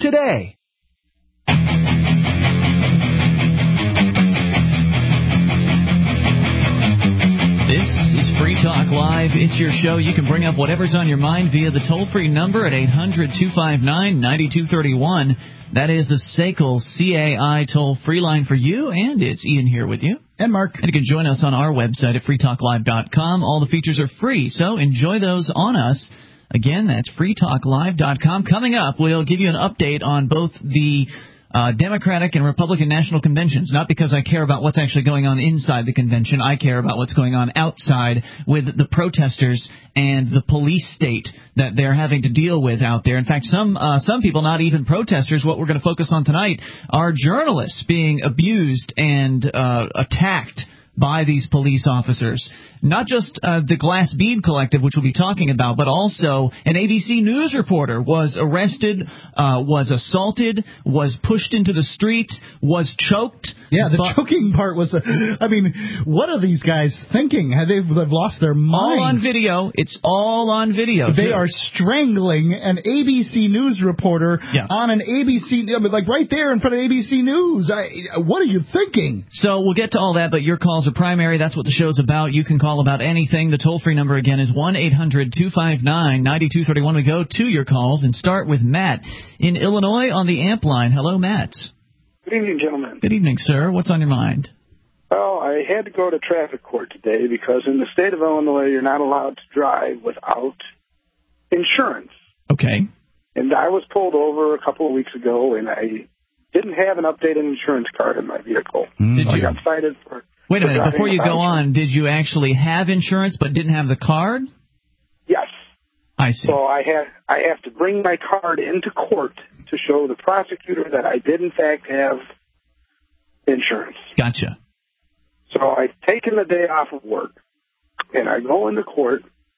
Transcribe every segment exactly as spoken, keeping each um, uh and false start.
today. This is Free Talk Live. It's your show. You can bring up whatever's on your mind via the toll-free number at eight hundred two five nine nine two three one. That is the S A C L C A I toll-free line for you, and it's Ian here with you. And Mark. And you can join us on our website at free talk live dot com. All the features are free, so enjoy those on us. Again, that's free talk live dot com. Coming up, we'll give you an update on both the Uh, Democratic and Republican national conventions, not because I care about what's actually going on inside the convention. I care about what's going on outside with the protesters and the police state that they're having to deal with out there. In fact, some uh, some people, not even protesters, what we're going to focus on tonight are journalists being abused and uh, attacked by these police officers. Not just uh, the Glass Bead Collective, which we'll be talking about, but also an A B C News reporter was arrested, uh, was assaulted, was pushed into the street, was choked. Yeah, the but, choking part was, uh, I mean, what are these guys thinking? Have they they've lost their minds? All on video. It's all on video. They too. are strangling an A B C News reporter yeah. on an A B C, I mean, like right there in front of A B C News. I, what are you thinking? So we'll get to all that, but your calls are primary. That's what the show's about. You can call about anything. The toll-free number, again, is one eight hundred two five nine nine two three one. We go to your calls and start with Matt in Illinois on the amp line. Hello, Matt. Good evening, gentlemen. Good evening, sir. What's on your mind? Well, I had to go to traffic court today because in the state of Illinois, you're not allowed to drive without insurance. Okay. And I was pulled over a couple of weeks ago, and I didn't have an updated insurance card in my vehicle. Did so you? I got cited for... Wait a minute. Before you go on, did you actually have insurance but didn't have the card? Yes. I see. So I have I have to bring my card into court to show the prosecutor that I did, in fact, have insurance. Gotcha. So I've taken the day off of work, and I go into court,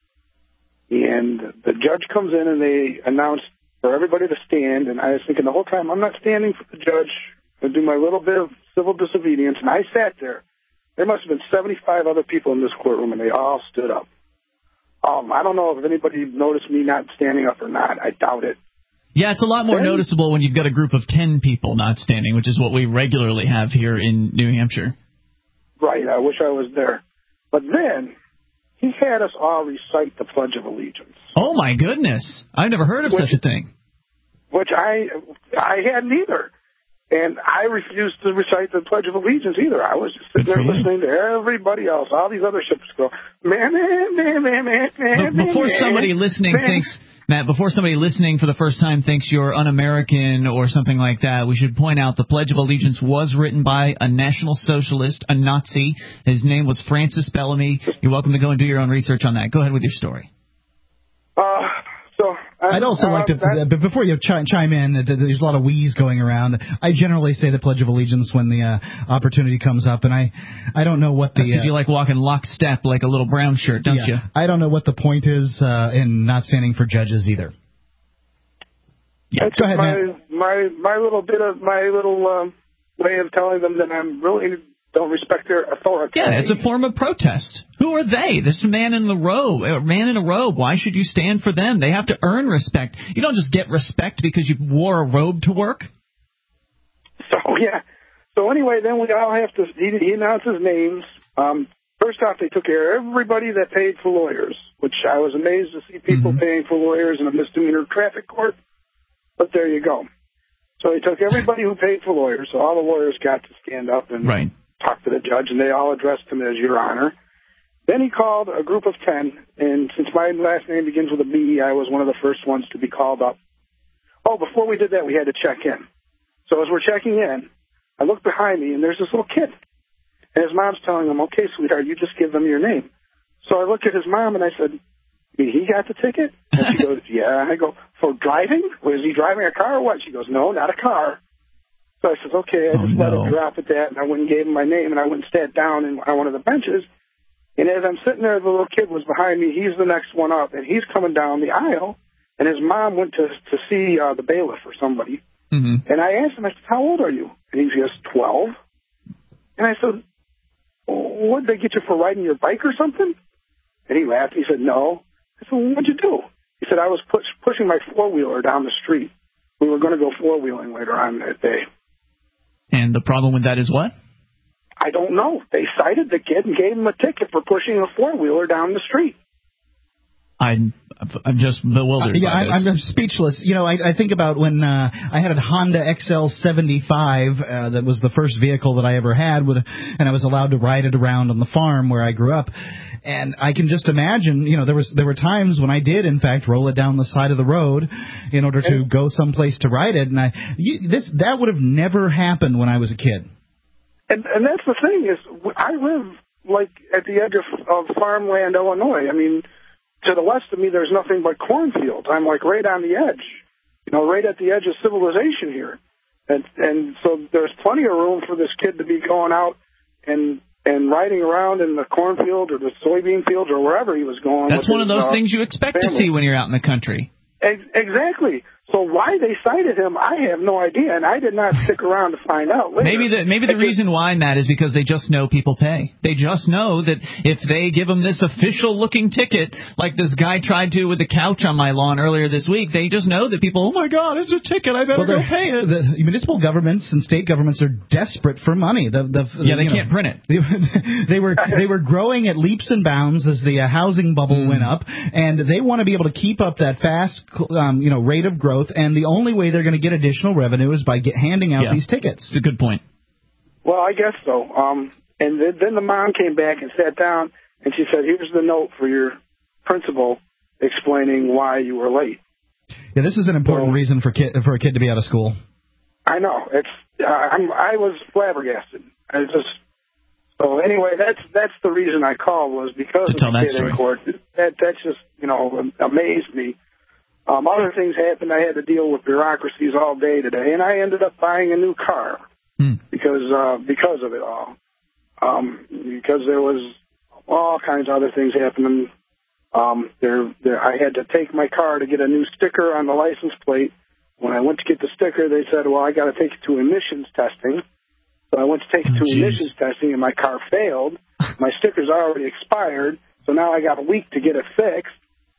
and the judge comes in, and they announce for everybody to stand, and I was thinking the whole time, I'm not standing for the judge. I do my little bit of civil disobedience, and I sat there. There must have been seventy-five other people in this courtroom, and they all stood up. Um, I don't know if anybody noticed me not standing up or not. I doubt it. Yeah, it's a lot more then, noticeable when you've got a group of ten people not standing, which is what we regularly have here in New Hampshire. Right. I wish I was there. But then he had us all recite the Pledge of Allegiance. Oh, my goodness. I've never heard of which, such a thing. Which I I hadn't either. And I refused to recite the Pledge of Allegiance either. I was just sitting there listening to everybody else. All these other ships go, man, man, man, man, man, man. But before man, somebody listening man. thinks, Matt, before somebody listening for the first time thinks you're un-American or something like that, we should point out the Pledge of Allegiance was written by a National Socialist, a Nazi. His name was Francis Bellamy. You're welcome to go and do your own research on that. Go ahead with your story. Uh, so I, I'd also uh, like to, that, but before you ch- chime in, there's a lot of wheeze going around. I generally say the Pledge of Allegiance when the uh, opportunity comes up, and I, I don't know what the... That's because uh, you like walking lockstep like a little brown shirt, don't yeah, you? I don't know what the point is uh, in not standing for judges either. Yeah, go ahead, my, Matt. my, my little bit of, my little um, way of telling them that I'm really... don't respect their authority. Yeah, it's a form of protest. Who are they? This man in the robe, a man in a robe. Why should you stand for them? They have to earn respect. You don't just get respect because you wore a robe to work. So, yeah. So, anyway, then we all have to, he, he announces names. Um, first off, they took care of everybody that paid for lawyers, which I was amazed to see people mm-hmm. paying for lawyers in a misdemeanor traffic court. But there you go. So he took everybody who paid for lawyers. So all the lawyers got to stand up and right. talk to the judge, and they all addressed him as Your Honor. Then he called a group of ten, and since my last name begins with a B, I was one of the first ones to be called up. Oh, before we did that, we had to check in. So as we're checking in, I look behind me, and there's this little kid. And his mom's telling him, okay, sweetheart, you just give them your name. So I look at his mom, and I said, he got the ticket? And she goes, yeah. I go, for driving? Was he driving a car or what? She goes, no, not a car. So I said, okay, I just oh, let no. it drop at that, and I went and gave him my name, and I went and sat down in, on one of the benches. And as I'm sitting there, the little kid was behind me. He's the next one up, and he's coming down the aisle, and his mom went to to see uh, the bailiff or somebody. Mm-hmm. And I asked him, I said, how old are you? And he goes, twelve. And I said, what, did they get you for riding your bike or something? And he laughed. He said, no. I said, well, what'd you do? He said, I was push, pushing my four-wheeler down the street. we were going to go four-wheeling later on that day. And the problem with that is what? I don't know. They cited the kid and gave him a ticket for pushing a four-wheeler down the street. I'm, I'm just bewildered. Uh, yeah, by I'm, this. I'm speechless. You know, I, I think about when uh, I had a Honda X L seventy-five uh, that was the first vehicle that I ever had, with, and I was allowed to ride it around on the farm where I grew up. And I can just imagine, you know, there was there were times when I did, in fact, roll it down the side of the road in order to and, go someplace to ride it. And I you, this that would have never happened when I was a kid. And, and that's the thing is, I live like at the edge of, of farmland, Illinois. I mean, to the west of me, there's nothing but cornfields. I'm like right on the edge, you know, right at the edge of civilization here. And and so there's plenty of room for this kid to be going out and and riding around in the cornfield or the soybean fields or wherever he was going. That's one his, of those uh, things you expect family. to see when you're out in the country. Ex- exactly. So why they cited him, I have no idea, and I did not stick around to find out later. Maybe the maybe the it reason just, why, Matt, is because they just know people pay. They just know that if they give them this official-looking ticket, like this guy tried to with the couch on my lawn earlier this week, they just know that people, oh, my God, it's a ticket, I better well, go pay it. The municipal governments and state governments are desperate for money. The, the, yeah, they you can't know, print it. They, they were they were growing at leaps and bounds as the uh, housing bubble mm. went up, and they want to be able to keep up that fast um, you know, rate of growth, and the only way they're going to get additional revenue is by get, handing out yeah. these tickets. It's a good point. Well, I guess so. Um, and th- then the mom came back and sat down, and she said, here's the note for your principal explaining why you were late. Yeah, this is an important so, reason for, kid, for a kid to be out of school. I know. It's uh, I'm, I was flabbergasted. I just So anyway, that's that's the reason I called, was because to of tell the that kid story. in court. That, that's just, you know, amazed me. Um, other things happened. I had to deal with bureaucracies all day today, and I ended up buying a new car hmm. because uh, because of it all. Um, because there was all kinds of other things happening. Um, there, there, I had to take my car to get a new sticker on the license plate. When I went to get the sticker, they said, well, I got to take it to emissions testing. So I went to take it oh, to geez. emissions testing, and my car failed. My sticker's already expired, so now I got a week to get it fixed.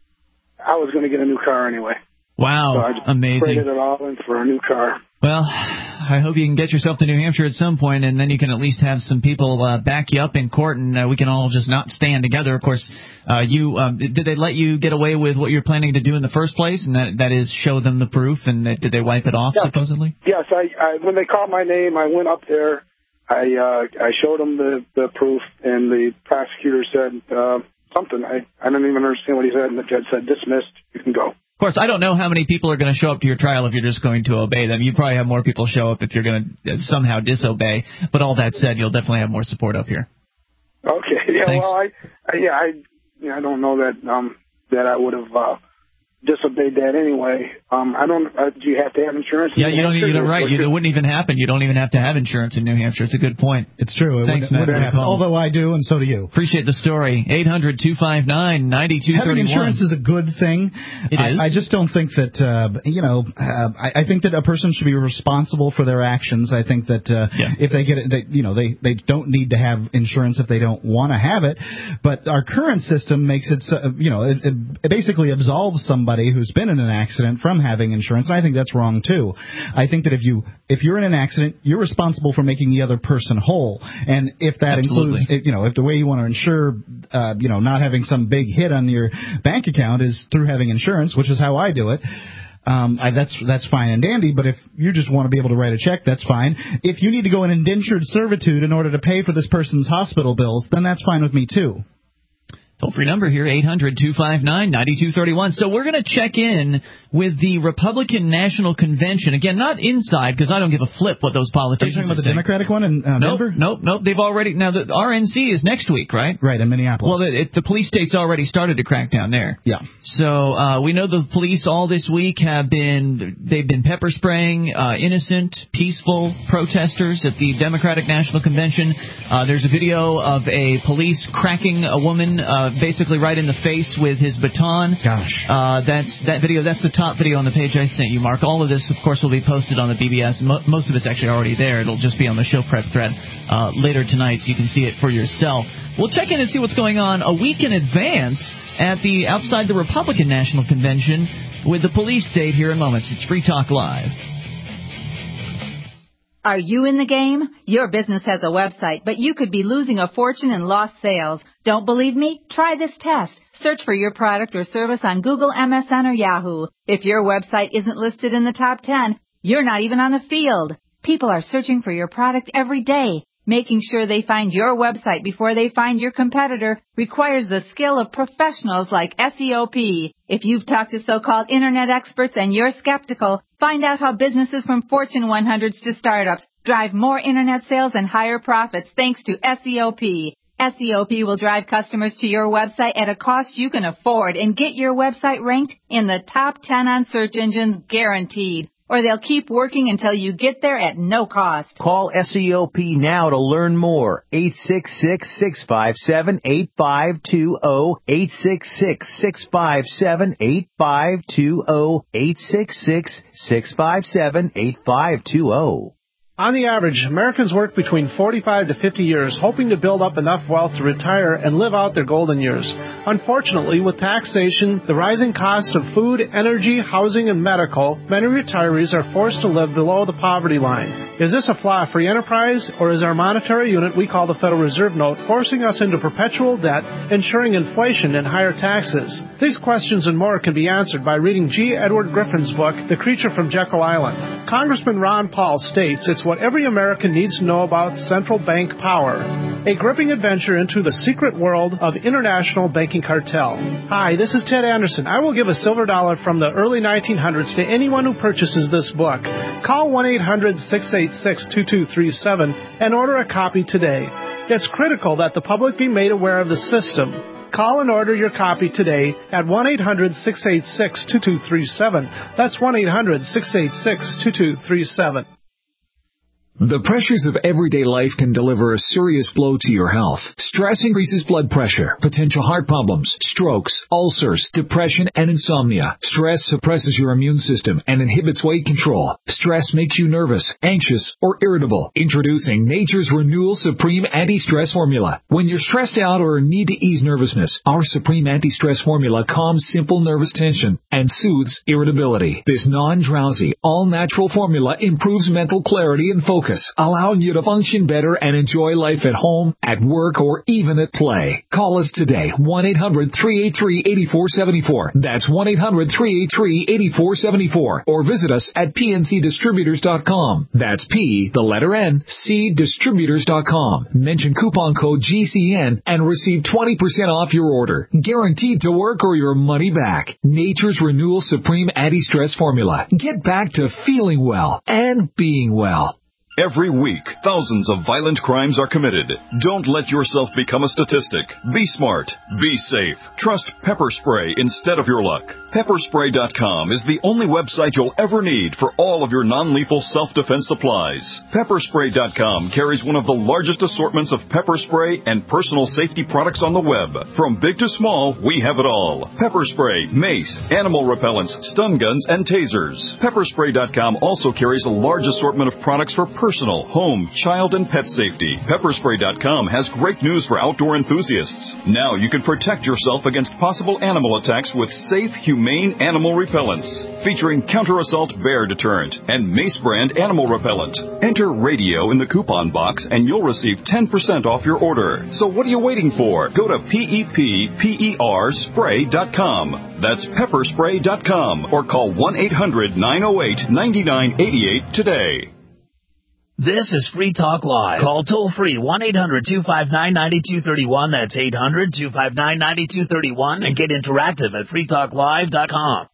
I was going to get a new car anyway. Wow, so I just amazing. traded it all in for a new car. Well, I hope you can get yourself to New Hampshire at some point, and then you can at least have some people uh, back you up in court, and uh, we can all just not stand together. Of course, uh, you um, did they let you get away with what you're planning to do in the first place, and that that is show them the proof, and that, did they wipe it off, yes. supposedly? Yes, I, I when they called my name, I went up there. I uh, I showed them the, the proof, and the prosecutor said uh, something. I, I didn't even understand what he said, and the judge said, dismissed, you can go. Of course, I don't know how many people are going to show up to your trial if you're just going to obey them. You probably have more people show up if you're going to somehow disobey. But all that said, you'll definitely have more support up here. Okay. Yeah. Thanks. Well, I, I yeah I yeah, I don't know that um that I would have uh, disobeyed that anyway. Um, I don't. Uh, do you have to have insurance? Yeah, you don't. You're right. You, it wouldn't even happen. You don't even have to have insurance in New Hampshire. It's a good point. It's true. It Thanks, wouldn't, Matt. wouldn't happen. Although I do, and so do you. Appreciate the story. eight hundred two five nine nine two three one. Having insurance is a good thing. It is. I, I just don't think that, uh, you know, uh, I, I think that a person should be responsible for their actions. I think that uh, yeah. if they get it, they, you know, they, they don't need to have insurance if they don't want to have it. But our current system makes it, uh, you know, it, it basically absolves somebody who's been in an accident from having insurance. And I think that's wrong too. I think that if you if you're in an accident, you're responsible for making the other person whole. And if that Absolutely. includes, you know, if the way you want to ensure, uh, you know, not having some big hit on your bank account is through having insurance, which is how I do it. Um, I, that's that's fine and dandy, but if you just want to be able to write a check, that's fine. If you need to go in indentured servitude in order to pay for this person's hospital bills, then that's fine with me too. Toll-free number here, eight hundred two five nine nine two three one. So we're going to check in with the Republican National Convention. Again, not inside, because I don't give a flip what those politicians are you talking about are the saying. Democratic one in uh, nope, Denver? Nope, nope. They've already... Now, the R N C is next week, right? Right, in Minneapolis. Well, the, it, the police state's already started to crack down there. Yeah. So uh, we know the police all this week have been... They've been pepper spraying uh, innocent, peaceful protesters at the Democratic National Convention. Uh, there's a video of a police cracking a woman uh, basically right in the face with his baton. Gosh. Uh, that's that video. That's the top video on the page I sent you, Mark. All of this, of course, will be posted on the B B S. Mo- most of it's actually already there. It'll just be on the show prep thread uh, later tonight, so you can see it for yourself. We'll check in and see what's going on a week in advance at the outside the Republican National Convention with the police state here in moments. It's Free Talk Live. Are you in the game? Your business has a website, but you could be losing a fortune in lost sales. Don't believe me? Try this test. Search for your product or service on Google, M S N, or Yahoo. If your website isn't listed in the top ten, you're not even on the field. People are searching for your product every day. Making sure they find your website before they find your competitor requires the skill of professionals like S E O P. If you've talked to so-called internet experts and you're skeptical, find out how businesses from Fortune one hundreds to startups drive more internet sales and higher profits thanks to S E O P. S E O P will drive customers to your website at a cost you can afford and get your website ranked in the top ten on search engines guaranteed. Or they'll keep working until you get there at no cost. Call S E O P now to learn more. eight six six, six five seven, eight five two zero. eight six six, six five seven, eight five two zero. eight six six, six five seven, eight five two zero. On the average, Americans work between forty-five to fifty years, hoping to build up enough wealth to retire and live out their golden years. Unfortunately, with taxation, the rising cost of food, energy, housing, and medical, many retirees are forced to live below the poverty line. Is this a flaw-free enterprise, or is our monetary unit we call the Federal Reserve Note forcing us into perpetual debt, ensuring inflation and higher taxes? These questions and more can be answered by reading G. Edward Griffin's book, The Creature from Jekyll Island. Congressman Ron Paul states it's what every American needs to know about central bank power. A gripping adventure into the secret world of international banking cartel. Hi, this is Ted Anderson. I will give a silver dollar from the early nineteen hundreds to anyone who purchases this book. Call one eight hundred, six eight six, two two three seven and order a copy today. It's critical that the public be made aware of the system. Call and order your copy today at one eight hundred, six eight six, two two three seven. That's one eight hundred, six eight six, two two three seven. The pressures of everyday life can deliver a serious blow to your health. Stress increases blood pressure, potential heart problems, strokes, ulcers, depression, and insomnia. Stress suppresses your immune system and inhibits weight control. Stress makes you nervous, anxious, or irritable. Introducing Nature's Renewal Supreme Anti-Stress Formula. When you're stressed out or need to ease nervousness, our Supreme Anti-Stress Formula calms simple nervous tension and soothes irritability. This non-drowsy, all-natural formula improves mental clarity and focus, allowing you to function better and enjoy life at home, at work, or even at play. Call us today, one eight hundred, three eight three, eight four seven four. That's one eight hundred, three eight three, eight four seven four. Or visit us at P N C distributors dot com. That's P, the letter N, C distributors dot com. Mention coupon code G C N and receive twenty percent off your order. Guaranteed to work or your money back. Nature's Renewal Supreme Anti-Stress Formula. Get back to feeling well and being well. Every week, thousands of violent crimes are committed. Don't let yourself become a statistic. Be smart. Be safe. Trust Pepper Spray instead of your luck. Pepper Spray dot com is the only website you'll ever need for all of your non-lethal self-defense supplies. Pepper Spray dot com carries one of the largest assortments of pepper spray and personal safety products on the web. From big to small, we have it all. Pepper spray, mace, animal repellents, stun guns, and tasers. Pepper Spray dot com also carries a large assortment of products for personal, home, child, and pet safety. Pepper Spray dot com has great news for outdoor enthusiasts. Now you can protect yourself against possible animal attacks with safe, humane animal repellents. Featuring Counter-Assault Bear Deterrent and Mace Brand Animal Repellent. Enter radio in the coupon box and you'll receive ten percent off your order. So what are you waiting for? Go to P E P P E R spray dot com. That's Pepper Spray dot com or call one eight hundred, nine oh eight, nine nine eight eight today. This is Free Talk Live. Call toll-free one eight hundred, two five nine, nine two three one. That's eight hundred, two five nine, nine two three one. And get interactive at free talk live dot com.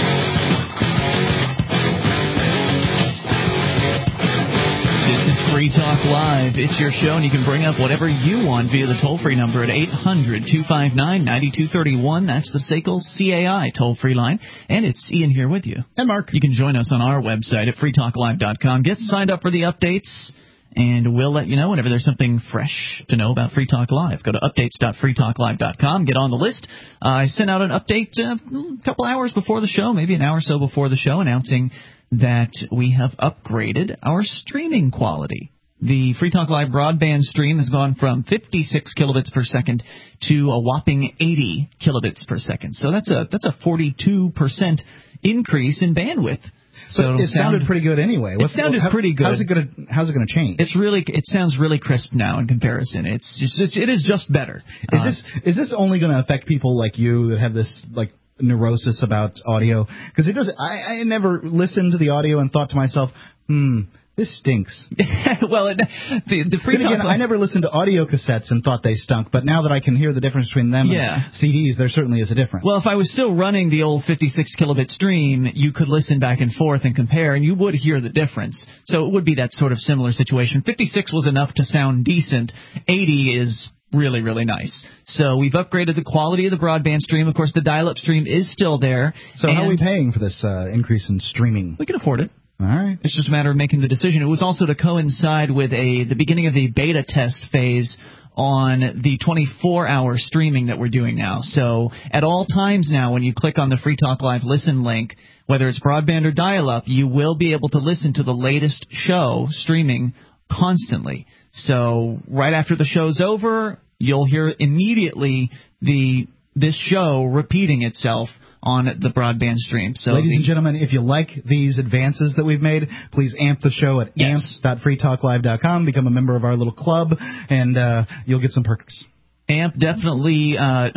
This is Free Talk Live. It's your show, and you can bring up whatever you want via the toll-free number at eight hundred, two five nine, nine two three one. That's the S A C L C A I toll-free line. And it's Ian here with you. And Mark. You can join us on our website at free talk live dot com. Get signed up for the updates, and we'll let you know whenever there's something fresh to know about Free Talk Live. Go to updates dot free talk live dot com. Get on the list. Uh, I sent out an update uh, a couple hours before the show, maybe an hour or so before the show, announcing that we have upgraded our streaming quality. The Free Talk Live broadband stream has gone from fifty-six kilobits per second to a whopping eighty kilobits per second. So that's a that's a forty-two percent increase in bandwidth. So but it sounded sound, pretty good anyway. What's, it sounded how, pretty good. How's it going to How's it going to change? It's really it sounds really crisp now in comparison. It's just it's, it is just better. Is uh, this is this only going to affect people like you that have this like neurosis about audio? Because it does. I, I never listened to the audio and thought to myself, hmm. This stinks. well, it, the, the free then again, talk I never listened to audio cassettes and thought they stunk, but now that I can hear the difference between them yeah. and C Ds, there certainly is a difference. Well, if I was still running the old fifty-six kilobit stream, you could listen back and forth and compare, and you would hear the difference. So it would be that sort of similar situation. fifty-six was enough to sound decent. eighty is really, really nice. So we've upgraded the quality of the broadband stream. Of course, the dial-up stream is still there. So how are we paying for this uh, increase in streaming? We can afford it. All right. It's just a matter of making the decision. It was also to coincide with a the beginning of the beta test phase on the twenty-four hour streaming that we're doing now. So at all times now, when you click on the Free Talk Live listen link, whether it's broadband or dial-up, you will be able to listen to the latest show streaming constantly. So right after the show's over, you'll hear immediately the this show repeating itself on the broadband stream. So, ladies the, and gentlemen, if you like these advances that we've made, please amp the show at yes. amp dot free talk live dot com. Become a member of our little club, and uh, you'll get some perks. Amp definitely. Uh,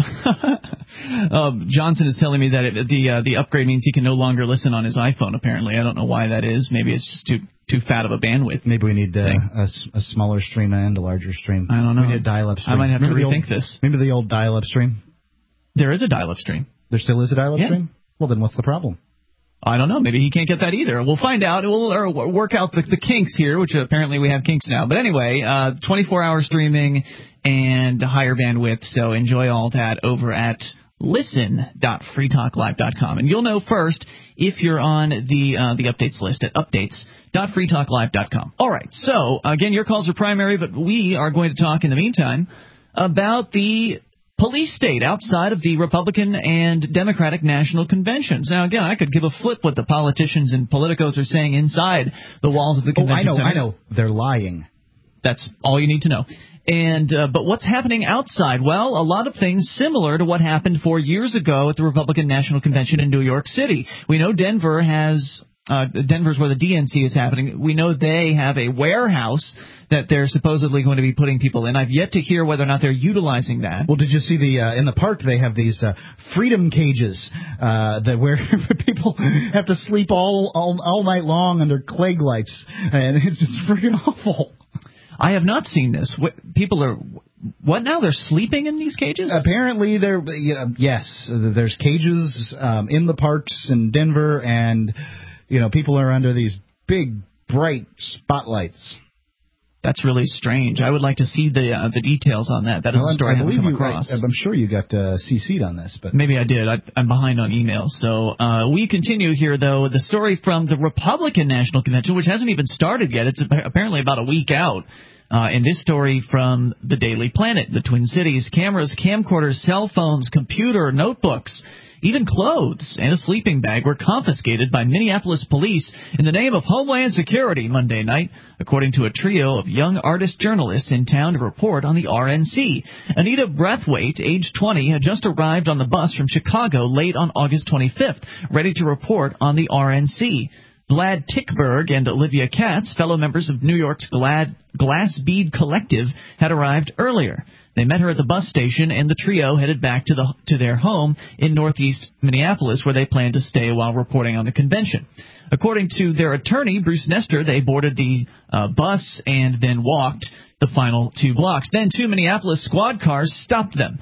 um, Johnson is telling me that it, the uh, the upgrade means he can no longer listen on his iPhone. Apparently, I don't know why that is. Maybe it's just too too fat of a bandwidth. Maybe we need uh, a, a smaller stream and a larger stream. I don't know. We need a dial-up stream. I might have remember to rethink old, this. Remember the old dial-up stream? There is a dial-up stream. There still is a dial-up yeah. stream? Well, then what's the problem? I don't know. Maybe he can't get that either. We'll find out. We'll or work out the, the kinks here, which apparently we have kinks now. But anyway, uh, twenty-four hour streaming and higher bandwidth. So enjoy all that over at listen dot free talk live dot com. And you'll know first if you're on the uh, the updates list at updates dot free talk live dot com. All right. So, again, your calls are primary, but we are going to talk in the meantime about the police state outside of the Republican and Democratic national conventions. Now, again, I could give a flip what the politicians and politicos are saying inside the walls of the convention Oh, I know, centers. I know. They're lying. That's all you need to know. And uh, but what's happening outside? Well, a lot of things similar to what happened four years ago at the Republican National Convention in New York City. We know Denver has uh, Denver's where the D N C is happening. We know they have a warehouse that they're supposedly going to be putting people in. I've yet to hear whether or not they're utilizing that. Well, did you see the uh, in the park they have these uh, freedom cages uh, that where people have to sleep all, all all night long under Klieg lights, and it's it's freaking awful. I have not seen this. What, people are what now? They're sleeping in these cages? Apparently, they're you know, yes. There's cages um, in the parks in Denver, and you know people are under these big bright spotlights. That's really strange. I would like to see the uh, the details on that. That is well, a story I, I haven't come you, across. I, I'm sure you got uh, C C'd on this, but maybe I did. I, I'm behind on emails. So uh, we continue here, though. The story from the Republican National Convention, which hasn't even started yet. It's apparently about a week out. Uh, in this story from the Daily Planet, the Twin Cities, cameras, camcorders, cell phones, computer, notebooks, even clothes and a sleeping bag were confiscated by Minneapolis police in the name of Homeland Security Monday night, according to a trio of young artist journalists in town to report on the R N C. Anita Brathwaite, age twenty, had just arrived on the bus from Chicago late on August twenty-fifth, ready to report on the R N C. Vlad Tickberg and Olivia Katz, fellow members of New York's Glad, Glass Bead Collective, had arrived earlier. They met her at the bus station, and the trio headed back to the to their home in northeast Minneapolis, where they planned to stay while reporting on the convention. According to their attorney, Bruce Nestor, they boarded the uh, bus and then walked the final two blocks. Then two Minneapolis squad cars stopped them.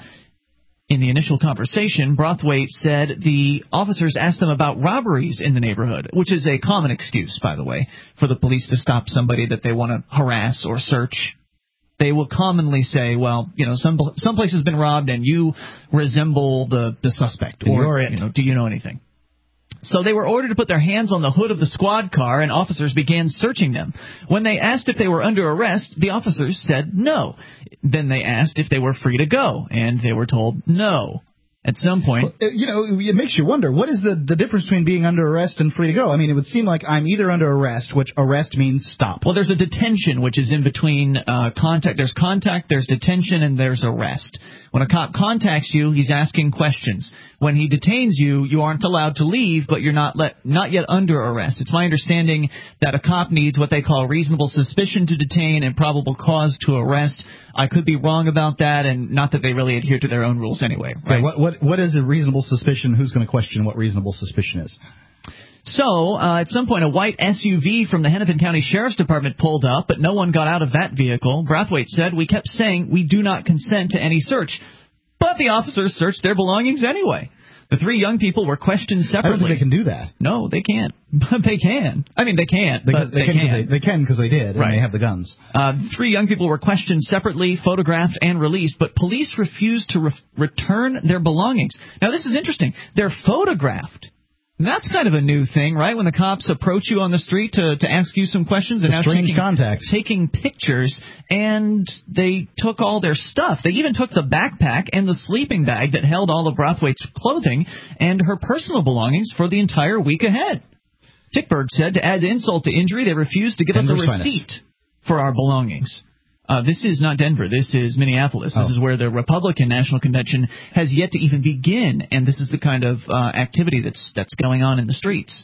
In the initial conversation, Brathwaite said the officers asked them about robberies in the neighborhood, which is a common excuse, by the way, for the police to stop somebody that they want to harass or search. They will commonly say, well, you know, some some place has been robbed and you resemble the, the suspect. And or, you're it. You know, do you know anything? So they were ordered to put their hands on the hood of the squad car, and officers began searching them. When they asked if they were under arrest, the officers said no. Then they asked if they were free to go, and they were told no. at some point. Well, you know, it makes you wonder, what is the, the difference between being under arrest and free to go? I mean, it would seem like I'm either under arrest, which arrest means stop. Well, there's a detention, which is in between uh, contact. There's contact, there's detention, and there's arrest. When a cop contacts you, he's asking questions. When he detains you, you aren't allowed to leave, but you're not let, not yet under arrest. It's my understanding that a cop needs what they call reasonable suspicion to detain and probable cause to arrest. I could be wrong about that, and not that they really adhere to their own rules anyway. Right? Okay, what, what what is a reasonable suspicion? Who's going to question what reasonable suspicion is? So, uh, at some point, a white S U V from the Hennepin County Sheriff's Department pulled up, but no one got out of that vehicle. Brathwaite said, "We kept saying we do not consent to any search." But the officers searched their belongings anyway. The three young people were questioned separately. I don't think they can do that. No, they can't. But they can. I mean, they can't, they, but they, they can. can. They, they can because they did, and right. they have the guns. Uh, three young people were questioned separately, photographed, and released, but police refused to re- return their belongings. Now, this is interesting. They're photographed. That's kind of a new thing, right? When the cops approach you on the street to, to ask you some questions, and now strange taking, contacts. taking pictures, and they took all their stuff. They even took the backpack and the sleeping bag that held all of Brathwaite's clothing and her personal belongings for the entire week ahead. Tickberg said, to add insult to injury, they refused to give Denver's us a receipt finest. for our belongings. Uh, this is not Denver. This is Minneapolis. This oh. is where the Republican National Convention has yet to even begin, and this is the kind of uh, activity that's that's going on in the streets.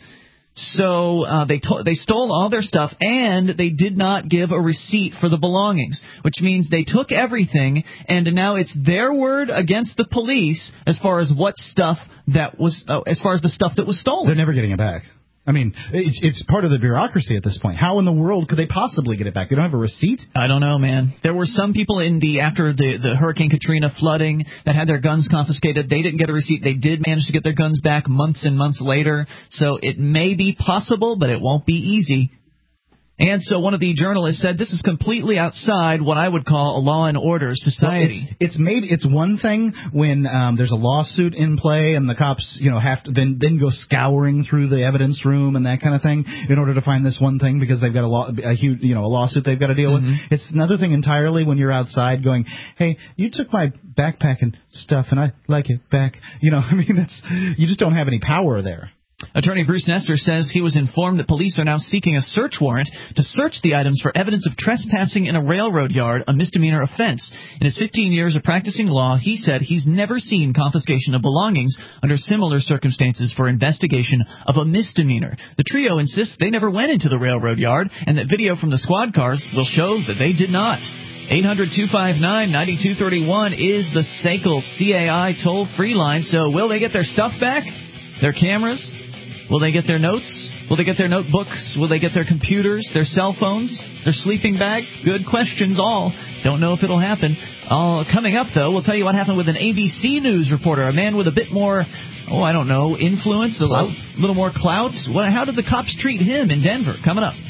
So uh, they to- they stole all their stuff, and they did not give a receipt for the belongings, which means they took everything, and now it's their word against the police as far as what stuff that was, uh, as far as the stuff that was stolen. They're never getting it back. I mean, it's, it's part of the bureaucracy at this point. How in the world could they possibly get it back? They don't have a receipt? I don't know, man. There were some people in the after the, the Hurricane Katrina flooding that had their guns confiscated. They didn't get a receipt. They did manage to get their guns back months and months later. So it may be possible, but it won't be easy. And so one of the journalists said this is completely outside what I would call a law and order society. Well, it's, it's maybe it's one thing when um, there's a lawsuit in play and the cops, you know, have to then then go scouring through the evidence room and that kind of thing in order to find this one thing because they've got a, law, a huge, you know, a lawsuit they've got to deal mm-hmm. with. It's another thing entirely when you're outside going, "Hey, you took my backpack and stuff, and I like it back." You know, I mean, that's you just don't have any power there. Attorney Bruce Nestor says he was informed that police are now seeking a search warrant to search the items for evidence of trespassing in a railroad yard, a misdemeanor offense. In his fifteen years of practicing law, he said he's never seen confiscation of belongings under similar circumstances for investigation of a misdemeanor. The trio insists they never went into the railroad yard and that video from the squad cars will show that they did not. eight hundred two five nine nine two three one is the S A C L C A I toll-free line. So will they get their stuff back? Their cameras? Will they get their notes? Will they get their notebooks? Will they get their computers, their cell phones, their sleeping bag? Good questions all. Don't know if it'll happen. Uh, coming up, though, we'll tell you what happened with an A B C News reporter, a man with a bit more, oh, I don't know, influence, a little, little more clout. What, how did the cops treat him in Denver? Coming up.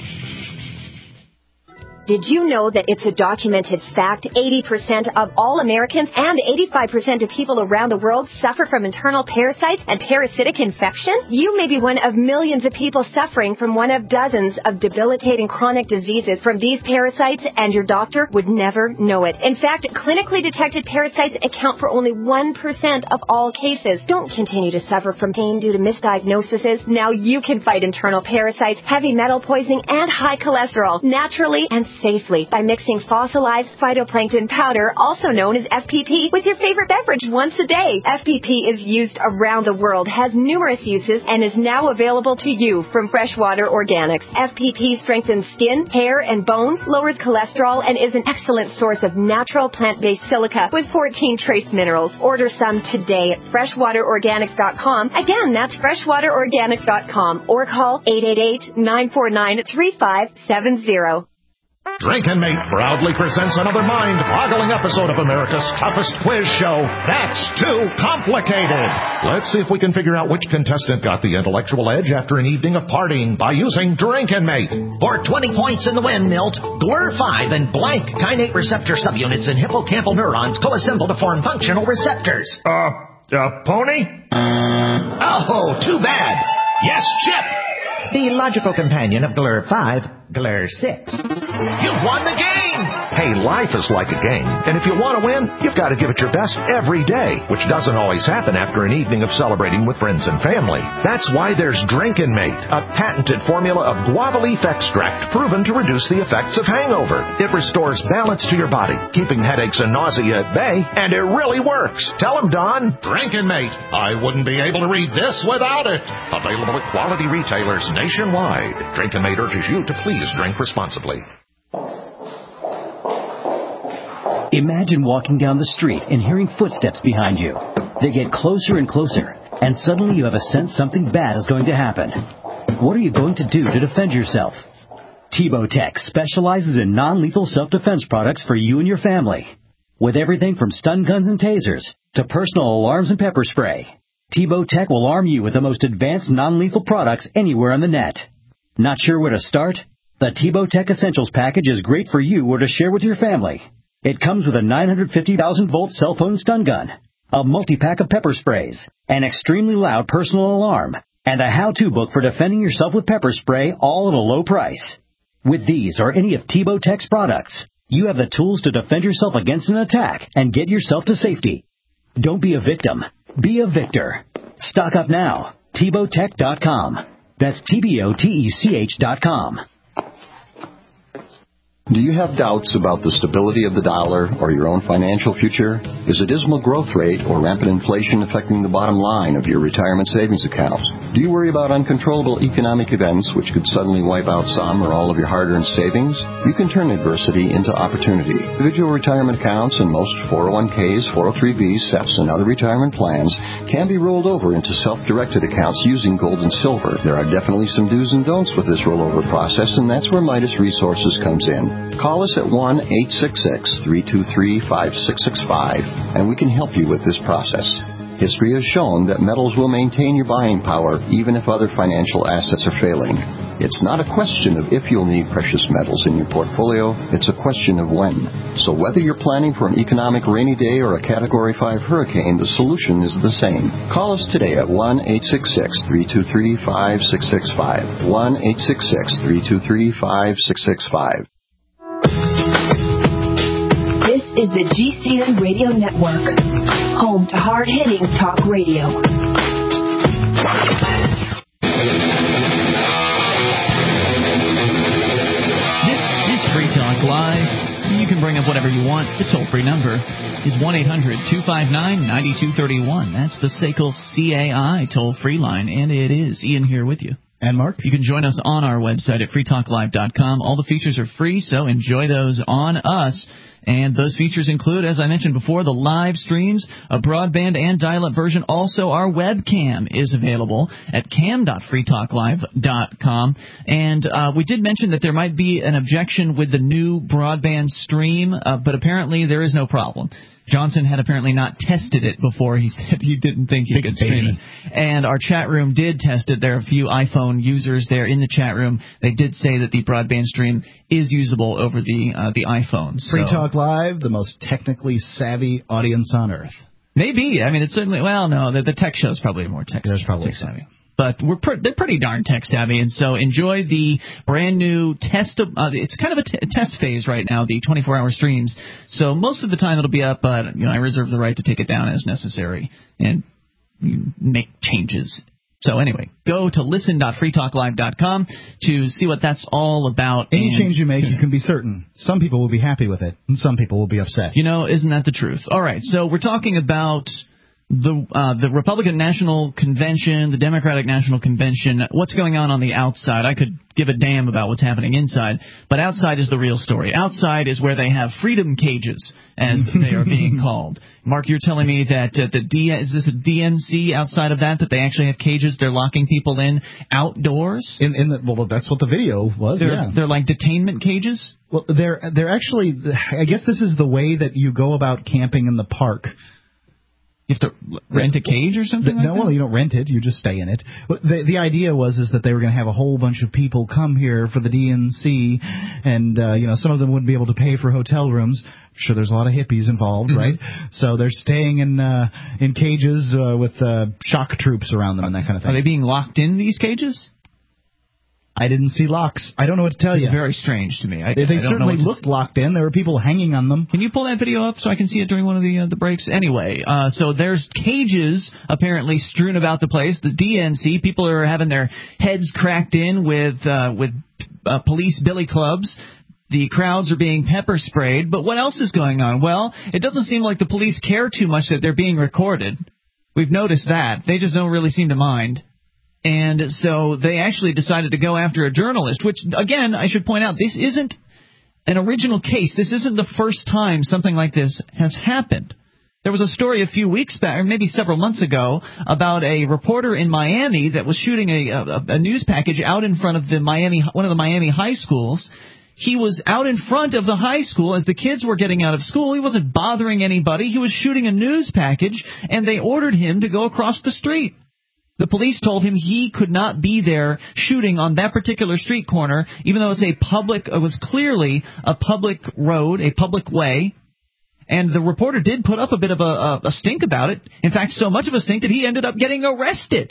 Did you know that it's a documented fact eighty percent of all Americans and eighty-five percent of people around the world suffer from internal parasites and parasitic infection? You may be one of millions of people suffering from one of dozens of debilitating chronic diseases from these parasites, and your doctor would never know it. In fact, clinically detected parasites account for only one percent of all cases. Don't continue to suffer from pain due to misdiagnoses. Now you can fight internal parasites, heavy metal poisoning, and high cholesterol naturally and safely by mixing fossilized phytoplankton powder, also known as F P P, with your favorite beverage once a day. F P P is used around the world, has numerous uses, and is now available to you from Freshwater Organics. F P P strengthens skin, hair, and bones, lowers cholesterol, and is an excellent source of natural plant-based silica with fourteen trace minerals. Order some today at freshwater organics dot com. Again, that's freshwater organics dot com, or call eight eight eight, nine four nine, three five seven zero. Drink and Mate proudly presents another mind-boggling episode of America's toughest quiz show, That's Too Complicated. Let's see if we can figure out which contestant got the intellectual edge after an evening of partying by using Drink and Mate. For twenty points in the win, Milt, G L R five and blank kainate receptor subunits in hippocampal neurons co-assemble to form functional receptors. Uh, uh, pony? Oh, too bad. Yes, Chip. The logical companion of G L R five, G L R six. You've won the game! Hey, life is like a game, and if you want to win, you've got to give it your best every day, which doesn't always happen after an evening of celebrating with friends and family. That's why there's Drinkin' Mate, a patented formula of guava leaf extract proven to reduce the effects of hangover. It restores balance to your body, keeping headaches and nausea at bay, and it really works. Tell them, Don. Drinkin' Mate. I wouldn't be able to read this without it. Available at quality retailers nationwide. Drinkin' Mate urges you to please drink responsibly. Imagine walking down the street and hearing footsteps behind you. They get closer and closer, and suddenly you have a sense something bad is going to happen. What are you going to do to defend yourself? Tebow Tech specializes in non-lethal self-defense products for you and your family. With everything from stun guns and tasers to personal alarms and pepper spray, Tebow Tech will arm you with the most advanced non-lethal products anywhere on the net. Not sure where to start? The Tebow Tech Essentials package is great for you or to share with your family. It comes with a nine hundred fifty thousand volt cell phone stun gun, a multi-pack of pepper sprays, an extremely loud personal alarm, and a how-to book for defending yourself with pepper spray, all at a low price. With these or any of Tebow Tech's products, you have the tools to defend yourself against an attack and get yourself to safety. Don't be a victim. Be a victor. Stock up now. Tebow Tech dot com. That's T B O T E C H dot com. Do you have doubts about the stability of the dollar or your own financial future? Is a dismal growth rate or rampant inflation affecting the bottom line of your retirement savings accounts? Do you worry about uncontrollable economic events which could suddenly wipe out some or all of your hard-earned savings? You can turn adversity into opportunity. Individual retirement accounts and most four oh one k's, four oh three b's, S E P's, and other retirement plans can be rolled over into self-directed accounts using gold and silver. There are definitely some do's and don'ts with this rollover process, and that's where Midas Resources comes in. Call us at one eight six six, three two three, five six six five, and we can help you with this process. History has shown that metals will maintain your buying power even if other financial assets are failing. It's not a question of if you'll need precious metals in your portfolio, it's a question of when. So whether you're planning for an economic rainy day or a Category five hurricane, the solution is the same. Call us today at one eight six six, three two three, five six six five, one eight six six, three two three, five six six five. This is the G C N Radio Network, home to hard-hitting talk radio. This is Free Talk Live. You can bring up whatever you want. The toll-free number is one eight hundred, two five nine, nine two three one. That's the S A C L C A I toll-free line, and it is Ian here with you. And Mark? You can join us on our website at free talk live dot com. All the features are free, so enjoy those on us. And those features include, as I mentioned before, the live streams, a broadband and dial-up version. Also, our webcam is available at cam dot free talk live dot com. And uh, we did mention that there might be an objection with the new broadband stream, uh, but apparently there is no problem. Johnson had apparently not tested it before. He said he didn't think he Big could stream baby. it. And our chat room did test it. There are a few iPhone users there in the chat room. They did say that the broadband stream is usable over the uh, the iPhone. So. Free Talk Live, the most technically savvy audience on earth. Maybe. I mean, it's certainly, well, no, the, the tech show's probably more tech There's probably tech savvy. But we're pre- they're pretty darn tech savvy, and so enjoy the brand new test. Of, uh, it's kind of a t- test phase right now, the twenty-four hour streams. So most of the time it'll be up, but you know I reserve the right to take it down as necessary and make changes. So anyway, go to listen dot free talk live dot com to see what that's all about. Any and, change you make, you can be certain. Some people will be happy with it, and some people will be upset. You know, isn't that the truth? All right, so we're talking about The uh, the Republican National Convention, the Democratic National Convention, what's going on on the outside? I could give a damn about what's happening inside, but outside is the real story. Outside is where they have freedom cages, as they are being called. Mark, you're telling me that uh, the D is this a D N C outside of that, that they actually have cages they're locking people in outdoors? In, in the, well, that's what the video was, they're, yeah. They're like detainment cages? Well, they're, they're actually, I guess this is the way that you go about camping in the park. You have to rent a cage or something the, like no, that? well, you don't rent it. You just stay in it. The, the idea was is that they were going to have a whole bunch of people come here for the D N C, and, uh, you know, some of them wouldn't be able to pay for hotel rooms. I'm sure there's a lot of hippies involved, Mm-hmm. right? So they're staying in uh, in cages uh, with uh, shock troops around them and that kind of thing. Are they being locked in these cages? I didn't see locks. I don't know what to tell it's you. Very strange to me. I, they they I don't certainly know looked to... locked in. There were people hanging on them. Can you pull that video up so I can see it during one of the uh, the breaks? Anyway, uh, so there's cages apparently strewn about the place. The D N C, people are having their heads cracked in with uh, with uh, police billy clubs. The crowds are being pepper sprayed. But what else is going on? Well, it doesn't seem like the police care too much that they're being recorded. We've noticed that. They just don't really seem to mind. And so they actually decided to go after a journalist, which, again, I should point out, this isn't an original case. This isn't the first time something like this has happened. There was a story a few weeks back, or maybe several months ago, about a reporter in Miami that was shooting a, a, a news package out in front of the Miami, one of the Miami high schools. He was out in front of the high school as the kids were getting out of school. He wasn't bothering anybody. He was shooting a news package, and they ordered him to go across the street. The police told him he could not be there shooting on that particular street corner, even though it's a public, it was clearly a public road, a public way. And the reporter did put up a bit of a, a, a stink about it. In fact, so much of a stink that he ended up getting arrested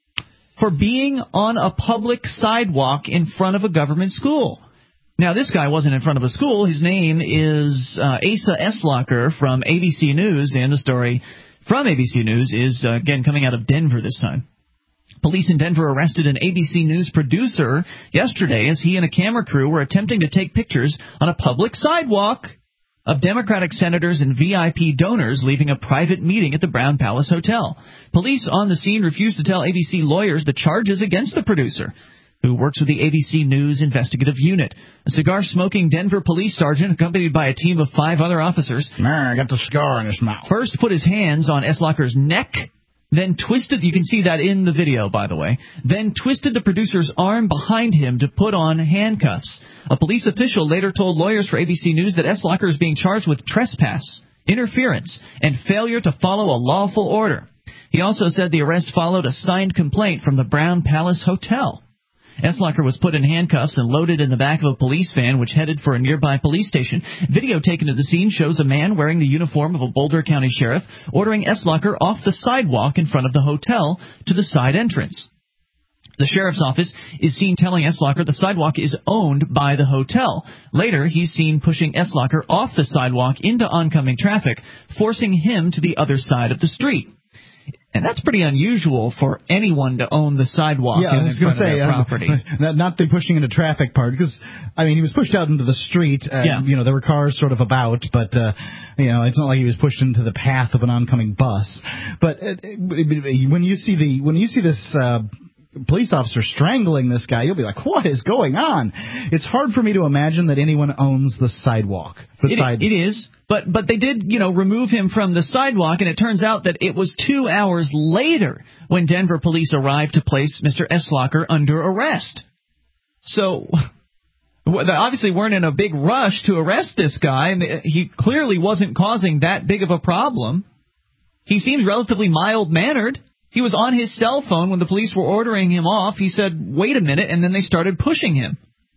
for being on a public sidewalk in front of a government school. Now, this guy wasn't in front of a school. His name is uh, Asa Eslocker from A B C News, and the story from A B C News is, uh, again, coming out of Denver this time. Police in Denver arrested an A B C News producer yesterday as he and a camera crew were attempting to take pictures on a public sidewalk of Democratic senators and V I P donors leaving a private meeting at the Brown Palace Hotel. Police on the scene refused to tell A B C lawyers the charges against the producer, who works with the A B C News investigative unit. A cigar-smoking Denver police sergeant, accompanied by a team of five other officers, I got the cigar in his mouth. First put his hands on Eslocker's neck, then twisted, you can see that in the video, by the way, then twisted the producer's arm behind him to put on handcuffs. A police official later told lawyers for A B C News that Eslocker is being charged with trespass, interference, and failure to follow a lawful order. He also said the arrest followed a signed complaint from the Brown Palace Hotel. Eslocker was put in handcuffs and loaded in the back of a police van, which headed for a nearby police station. Video taken at the scene shows a man wearing the uniform of a Boulder County sheriff ordering Eslocker off the sidewalk in front of the hotel to the side entrance. The sheriff's office is seen telling Eslocker the sidewalk is owned by the hotel. Later, he's seen pushing Eslocker off the sidewalk into oncoming traffic, forcing him to the other side of the street. And that's pretty unusual for anyone to own the sidewalk yeah, in I was front gonna of say, their property. Uh, not the pushing into traffic part, because, I mean, he was pushed out into the street. And, yeah. You know, there were cars sort of about, but, uh, you know, it's not like he was pushed into the path of an oncoming bus. But it, it, when you see the when you see this uh, police officer strangling this guy, you'll be like, what is going on? It's hard for me to imagine that anyone owns the sidewalk. It, it is, but but they did, you know, remove him from the sidewalk, and it turns out that it was two hours later when Denver police arrived to place Mister Eslocker under arrest. So they obviously weren't in a big rush to arrest this guy, and he clearly wasn't causing that big of a problem. He seemed relatively mild-mannered. He was on his cell phone when the police were ordering him off. He said, wait a minute, and then they started pushing him.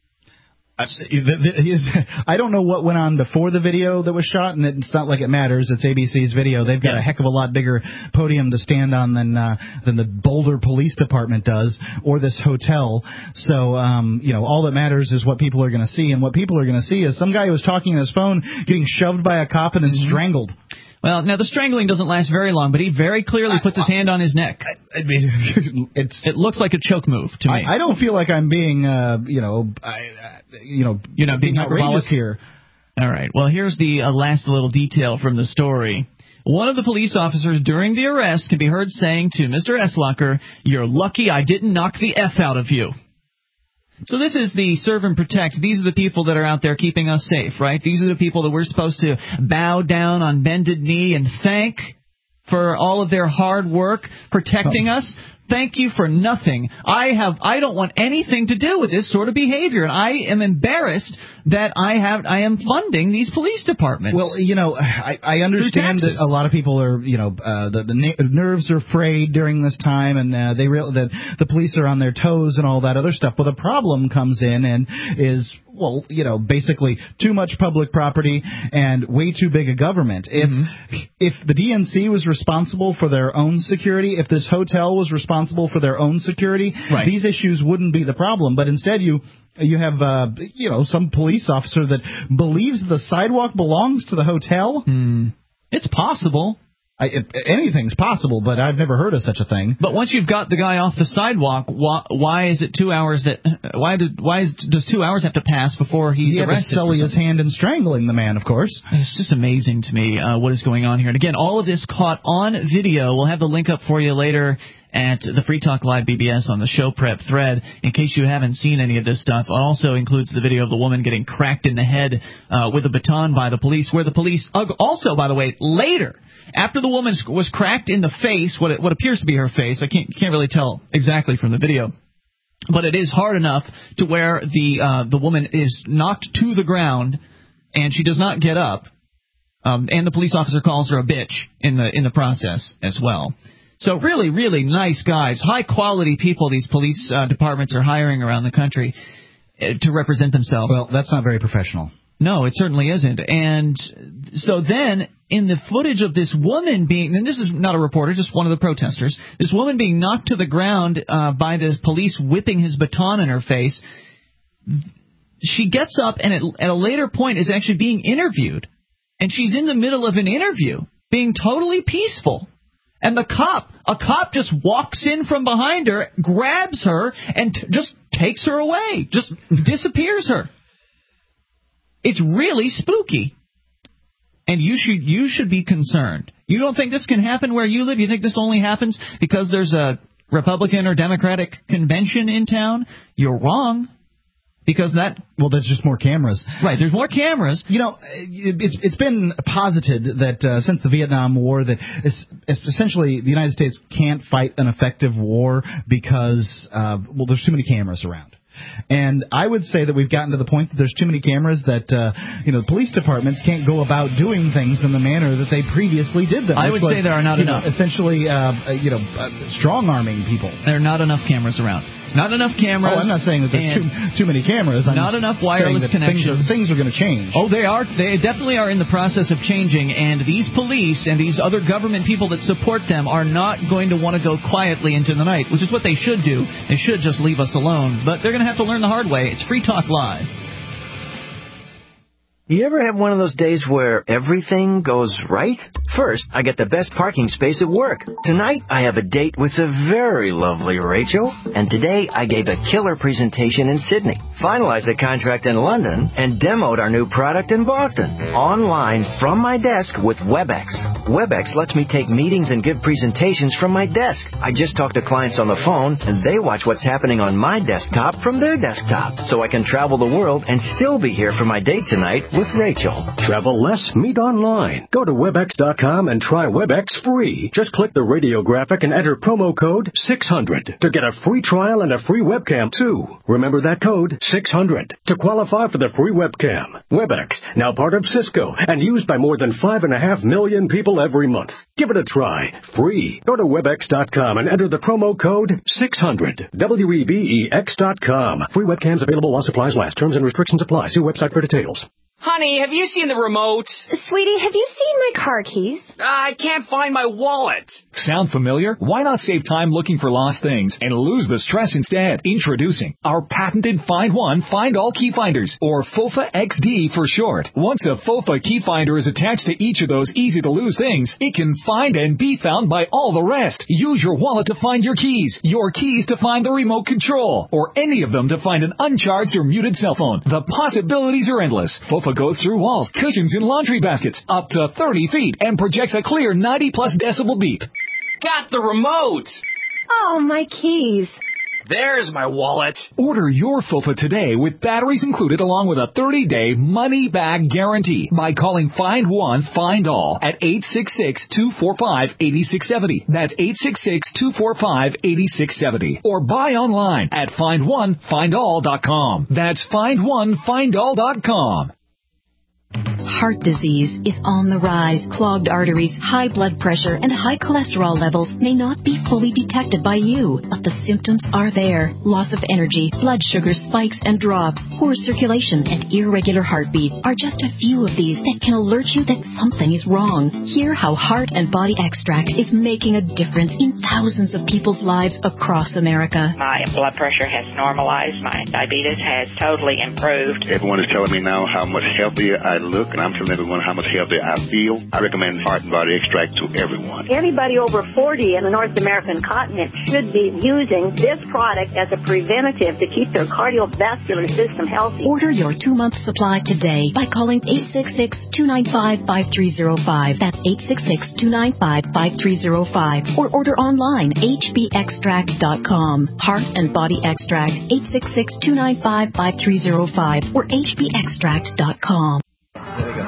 I don't know what went on before the video that was shot, and it's not like it matters. It's A B C's video. They've got yeah. a heck of a lot bigger podium to stand on than uh, than the Boulder Police Department does, or this hotel. So, um, you know, all that matters is what people are going to see, and what people are going to see is some guy who was talking on his phone getting shoved by a cop and then mm-hmm. strangled. Well, now the strangling doesn't last very long, but he very clearly puts his hand on his neck. I, I mean, it's it looks like a choke move to me. I, I don't feel like I'm being, uh, you know, I, uh, you know, you're not being outrageous here. All right. Well, here's the uh, last little detail from the story. One of the police officers during the arrest can be heard saying to Mister Eslocker, "You're lucky I didn't knock the F out of you." So this is the serve and protect. These are the people that are out there keeping us safe, right? These are the people that we're supposed to bow down on bended knee and thank for all of their hard work protecting us. Thank you for nothing. I have. I don't want anything to do with this sort of behavior, and I am embarrassed that I have. I am funding these police departments. Well, you know, I, I understand that a lot of people are, you know, uh, the, the na- nerves are frayed during this time, and uh, they real that the police are on their toes and all that other stuff. Well, the problem comes in and is. Well, you know, basically too much public property and way too big a government. If mm-hmm. if the D N C was responsible for their own security, if this hotel was responsible responsible for their own security, right. these issues wouldn't be the problem. But instead, you you have uh, you know some police officer that believes the sidewalk belongs to the hotel. Hmm. It's possible. I, it, anything's possible, but I've never heard of such a thing. But once you've got the guy off the sidewalk, why, why is it two hours that? Why did why is, does two hours have to pass before he's he had arrested? to sully his hand in strangling the man, of course. It's just amazing to me uh, what is going on here. And again, all of this caught on video. We'll have the link up for you later at the Free Talk Live B B S on the show prep thread in case you haven't seen any of this stuff. It also includes the video of the woman getting cracked in the head uh, with a baton by the police, where the police also, by the way, later, after the woman was cracked in the face, what it, what appears to be her face, I can't can't really tell exactly from the video, but it is hard enough to where the uh, the woman is knocked to the ground and she does not get up, um, and the police officer calls her a bitch in the in the process as well. So really, really nice guys, high-quality people these police uh, departments are hiring around the country uh, to represent themselves. Well, that's not very professional. No, it certainly isn't. And so then in the footage of this woman being, and this is not a reporter, just one of the protesters, this woman being knocked to the ground uh, by the police whipping his baton in her face, she gets up and at, at a later point is actually being interviewed. And she's in the middle of an interview being totally peaceful. And the cop, a cop just walks in from behind her, grabs her, and t- just takes her away, just disappears her. It's really spooky. And you should you should be concerned. You don't think this can happen where you live? You think this only happens because there's a Republican or Democratic convention in town? You're wrong. Because that... Well, there's just more cameras. Right, there's more cameras. You know, it's it's been posited that uh, since the Vietnam War that it's, it's essentially the United States can't fight an effective war because, uh, well, there's too many cameras around. And I would say that we've gotten to the point that there's too many cameras that, uh, you know, police departments can't go about doing things in the manner that they previously did them. I would was, say there are not enough. Know, essentially, uh, you know, uh, strong-arming people. There are not enough cameras around. Not enough cameras. Oh, I'm not saying that there's too, too many cameras. I'm not enough wireless connections. Things are, things are going to change. Oh, they are. They definitely are in the process of changing, and these police and these other government people that support them are not going to want to go quietly into the night, which is what they should do. They should just leave us alone, but they're going to have to learn the hard way. It's Free Talk Live. You ever have one of those days where everything goes right? First, I get the best parking space at work. Tonight, I have a date with the very lovely Rachel. And today, I gave a killer presentation in Sydney, finalized the contract in London, and demoed our new product in Boston. Online, from my desk with WebEx. WebEx lets me take meetings and give presentations from my desk. I just talk to clients on the phone, and they watch what's happening on my desktop from their desktop. So I can travel the world and still be here for my date tonight with Rachel. Travel less, meet online. Go to webex dot com and try WebEx free. Just click the radio graphic and enter promo code six hundred to get a free trial and a free webcam too. Remember that code, six hundred, to qualify for the free webcam. WebEx, now part of Cisco and used by more than five and a half million people every month. Give it a try. Free. Go to webex dot com and enter the promo code six hundred. W E B E X dot com. Free webcams available while supplies last. Terms and restrictions apply. See website for details. Honey, have you seen the remote? Sweetie, have you seen my car keys? I can't find my wallet. Sound familiar? Why not save time looking for lost things and lose the stress instead? Introducing our patented Find One, Find All Key Finders, or FOFA X D for short. Once a FOFA key finder is attached to each of those easy-to-lose things, it can find and be found by all the rest. Use your wallet to find your keys, your keys to find the remote control, or any of them to find an uncharged or muted cell phone. The possibilities are endless. FOFA goes through walls, cushions, and laundry baskets up to thirty feet and projects a clear ninety plus decibel beep. Got the remote! Oh, my keys. There's my wallet. Order your FOFA today with batteries included along with a thirty-day money-back guarantee by calling Find One, Find All at eight six six, two four five, eight six seven zero. That's eight six six, two four five, eight six seven zero. Or buy online at find one find all dot com. That's find one find all dot com. heart disease is on the rise. Clogged arteries, high blood pressure, and high cholesterol levels may not be fully detected by you, but the symptoms are there. Loss of energy, blood sugar spikes and drops, poor circulation, and irregular heartbeat are just a few of these that can alert you that something is wrong. Hear how Heart and Body Extract is making a difference in thousands of people's lives across America. My blood pressure has normalized. My diabetes has totally improved. Everyone is telling me now how much healthier I look, and I'm telling everyone how much healthier I feel. I recommend Heart and Body Extract to everyone. Anybody over forty in the North American continent should be using this product as a preventative to keep their cardiovascular system healthy. Order your two-month supply today by calling eight six six, two nine five, five three zero five. That's eight six six, two nine five, five three zero five. Or order online, h b extract dot com. Heart and Body Extract, eight six six, two nine five, five three zero five or h b extract dot com. There we go.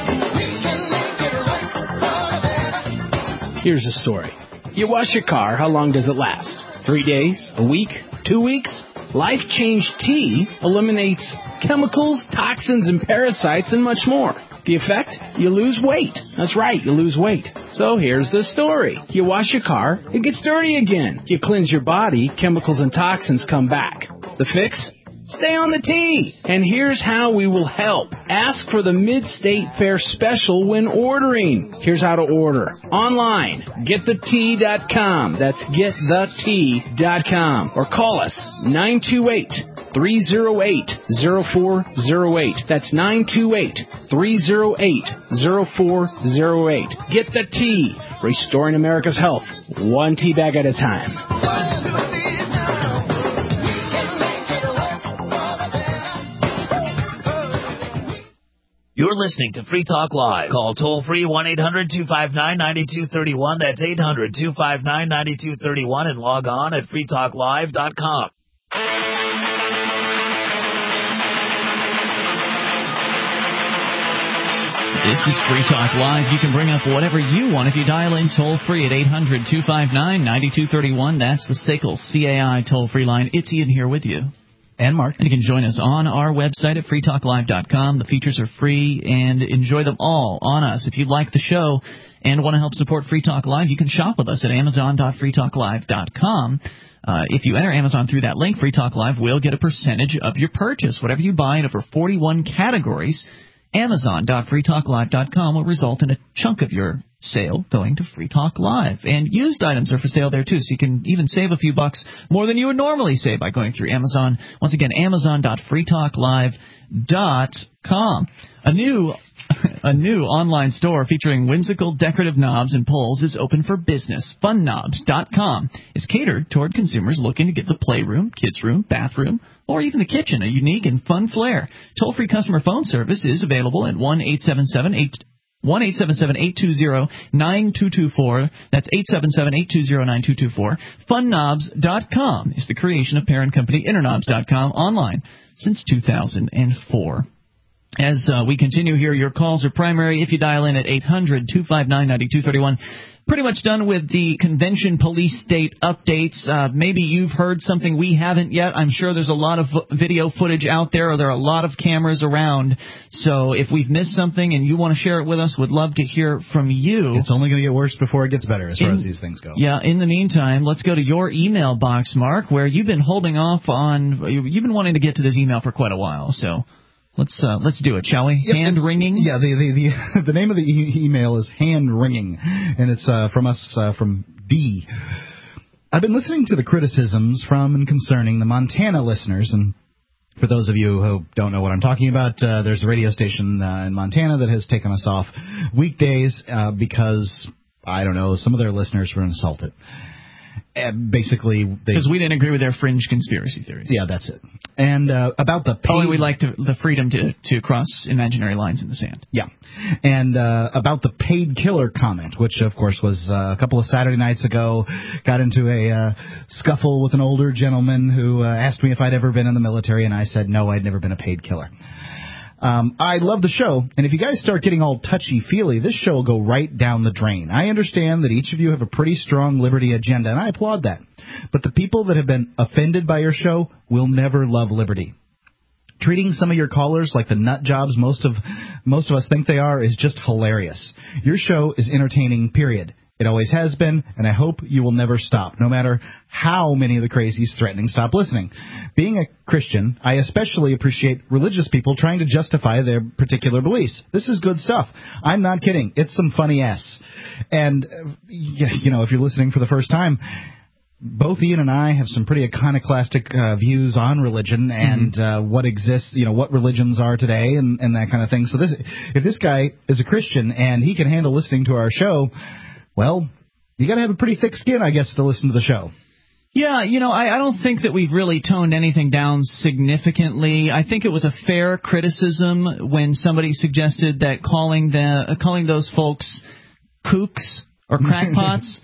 Here's a story. You wash your car, how long does it last? Three days? A week? Two weeks? Life Change Tea eliminates chemicals, toxins, and parasites, and much more. The effect? You lose weight. That's right, you lose weight. So here's the story. You wash your car, it gets dirty again. You cleanse your body, chemicals and toxins come back. The fix? Stay on the tea. And here's how we will help. Ask for the Mid-State Fair special when ordering. Here's how to order. Online, get the tea dot com. That's get the tea dot com. Or call us, nine two eight, three oh eight, oh four oh eight. That's nine two eight, three oh eight, oh four oh eight. Get the tea. Restoring America's health, one tea bag at a time. You're listening to Free Talk Live. Call toll-free one eight hundred two five nine nine two three one. That's eight hundred two five nine nine two three one. And log on at free talk live dot com. This is Free Talk Live. You can bring up whatever you want if you dial in toll-free at eight hundred two five nine nine two three one. That's the S A C L C A I toll-free line. It's Ian here with you. And Mark. And you can join us on our website at free talk live dot com. The features are free, and enjoy them all on us. If you like the show and want to help support Free Talk Live, you can shop with us at amazon dot free talk live dot com. Uh, if you enter Amazon through that link, Free Talk Live will get a percentage of your purchase. Whatever you buy in over forty-one categories, amazon dot free talk live dot com will result in a chunk of your sale going to Free Talk Live. And used items are for sale there, too, so you can even save a few bucks more than you would normally save by going through Amazon. Once again, amazon dot free talk live dot com. A new a new online store featuring whimsical decorative knobs and pulls is open for business. fun knobs dot com is catered toward consumers looking to give the playroom, kids' room, bathroom, or even the kitchen a unique and fun flair. Toll-free customer phone service is available at one eight seven seven eight one eight seven seven, eight two zero, nine two two four. That's eight seven seven, eight two zero, nine two two four. fun knobs dot com is the creation of parent company interknobs dot com, online since two thousand four. As uh, we continue here, your calls are primary if you dial in at eight hundred two five nine nine two three one. Pretty much done with the convention police state updates. Uh, maybe you've heard something we haven't yet. I'm sure there's a lot of video footage out there, or there are a lot of cameras around. So if we've missed something and you want to share it with us, we'd love to hear from you. It's only going to get worse before it gets better as far in, as these things go. Yeah, in the meantime, let's go to your email box, Mark, where you've been holding off on, you've been wanting to get to this email for quite a while, so... Let's uh, let's do it, shall we? Yep, hand ringing. Yeah, the the the, the name of the e- email is hand ringing, and it's uh, from us uh, from D. I've been listening to the criticisms from and concerning the Montana listeners, and for those of you who don't know what I'm talking about, uh, there's a radio station uh, in Montana that has taken us off weekdays uh, because I don't know, some of their listeners were insulted. Uh, basically, because we didn't agree with their fringe conspiracy theories. Yeah, that's it. And uh, about the paid, only we like to, the freedom to to cross imaginary lines in the sand. Yeah, and uh, about the paid killer comment, which of course was uh, a couple of Saturday nights ago, got into a uh, scuffle with an older gentleman who uh, asked me if I'd ever been in the military, and I said no, I'd never been a paid killer. Um, I love the show, and if you guys start getting all touchy-feely, this show will go right down the drain. I understand that each of you have a pretty strong liberty agenda, and I applaud that. But the people that have been offended by your show will never love liberty. treating some of your callers like the nut jobs most of most of us think they are is just hilarious. Your show is entertaining, period. It always has been, and I hope you will never stop, no matter how many of the crazies threatening stop listening. Being a Christian, I especially appreciate religious people trying to justify their particular beliefs. This is good stuff. I'm not kidding. It's some funny ass. And, uh, you know, if you're listening for the first time, both Ian and I have some pretty iconoclastic uh, views on religion and mm-hmm. uh, what exists, you know, what religions are today and, and that kind of thing. So this, if this guy is a Christian and he can handle listening to our show, well, you got to have a pretty thick skin, I guess, to listen to the show. Yeah, you know, I, I don't think that we've really toned anything down significantly. I think it was a fair criticism when somebody suggested that calling the uh, calling those folks kooks or crackpots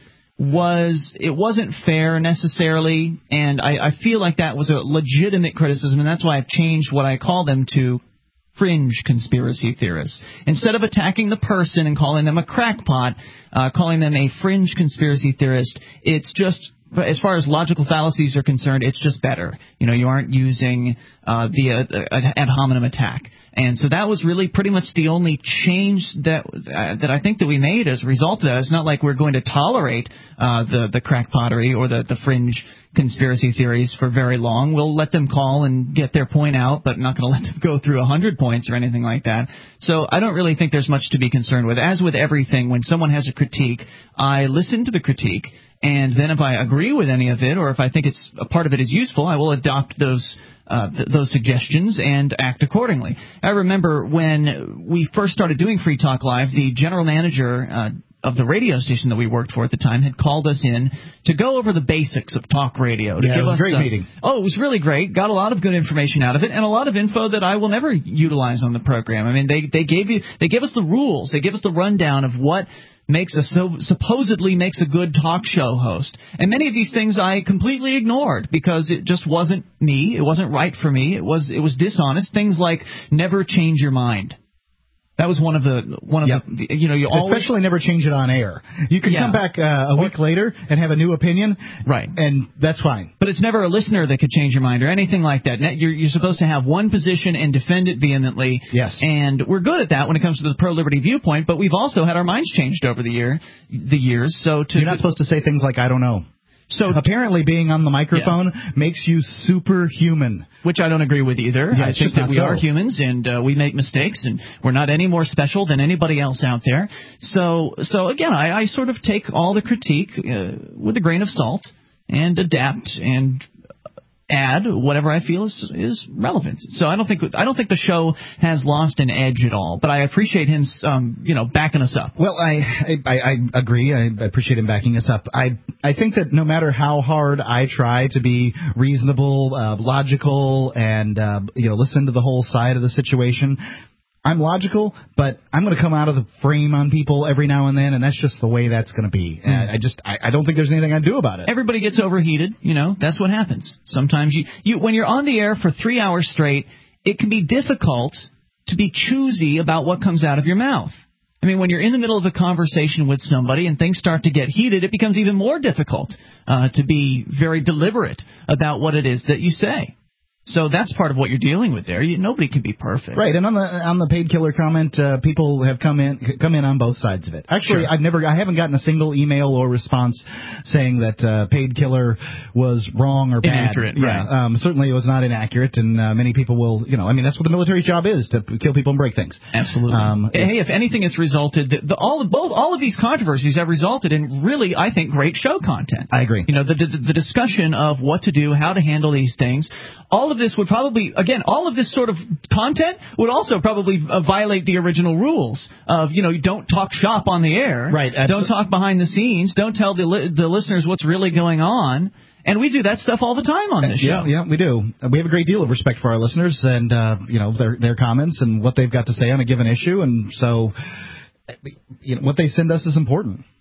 was it wasn't fair necessarily, and I, I feel like that was a legitimate criticism, and that's why I've changed what I call them to fringe conspiracy theorists. Instead of attacking the person and calling them a crackpot, uh, calling them a fringe conspiracy theorist, it's just, as far as logical fallacies are concerned, it's just better. You know, you aren't using uh, the uh, ad hominem attack. And so that was really pretty much the only change that uh, that I think that we made as a result of that. It's not like we're going to tolerate uh, the, the crackpottery or the, the fringe conspiracy theories for very long. We'll let them call and get their point out, but not going to let them go through one hundred points or anything like that. So I don't really think there's much to be concerned with. As with everything, when someone has a critique, I listen to the critique, and then if I agree with any of it or if I think it's a part of it is useful, I will adopt those Uh, th- those suggestions and act accordingly. I remember when we first started doing Free Talk Live, the general manager uh, of the radio station that we worked for at the time had called us in to go over the basics of talk radio. To yeah, give it was us a great a, meeting. Oh, it was really great. Got a lot of good information out of it, and a lot of info that I will never utilize on the program. I mean, they they gave you they gave us the rules. They gave us the rundown of what makes a so supposedly makes a good talk show host. And many of these things I completely ignored because it just wasn't me. It wasn't right for me. It was it was dishonest. Things like never change your mind. That was one of the one of yep. the you know you always especially never change it on air. You can yeah. come back uh, a week later and have a new opinion, right? And that's fine. But it's never a listener that could change your mind or anything like that. You're you're supposed to have one position and defend it vehemently. Yes. And we're good at that when it comes to the pro-liberty viewpoint. But we've also had our minds changed over the year the years. So to you're not supposed to say things like I don't know. So apparently being on the microphone yeah. makes you superhuman. Which I don't agree with either. Yeah, I think that we so. are humans and uh, we make mistakes and we're not any more special than anybody else out there. So, so again, I, I sort of take all the critique uh, with a grain of salt and adapt and add whatever I feel is is relevant. So I don't think I don't think the show has lost an edge at all. But I appreciate him, um, you know, backing us up. Well, I I, I agree. I appreciate him backing us up. I I think that no matter how hard I try to be reasonable, uh, logical, and uh, you know, listen to the whole side of the situation, I'm logical, but I'm going to come out of the frame on people every now and then, and that's just the way that's going to be. Mm. And I just, I, I don't think there's anything I can do about it. Everybody gets overheated, you know. That's what happens. Sometimes you, you, when you're on the air for three hours straight, it can be difficult to be choosy about what comes out of your mouth. I mean, when you're in the middle of a conversation with somebody and things start to get heated, it becomes even more difficult uh, to be very deliberate about what it is that you say. So that's part of what you're dealing with there. You, nobody can be perfect, right? And on the on the paid killer comment, uh, people have come in come in on both sides of it. Actually, sure. I've never I haven't gotten a single email or response saying that uh, paid killer was wrong or bad. Inaccurate, yeah, right? Um, certainly, it was not inaccurate, and uh, many people will, you know, I mean, that's what the military's job is, to kill people and break things. Absolutely. Um, hey, if anything, it's resulted the, the, all both all of these controversies have resulted in really, I think, great show content. I agree. You know, the the, the discussion of what to do, how to handle these things. All of this would probably, again, all of this sort of content would also probably uh, violate the original rules of, you know, you don't talk shop on the air. Right. Don't talk behind the scenes. Don't tell the li- the listeners what's really going on. And we do that stuff all the time on this yeah, show. Yeah, we do. We have a great deal of respect for our listeners and, uh, you know, their their comments and what they've got to say on a given issue. And so, you know, what they send us is important.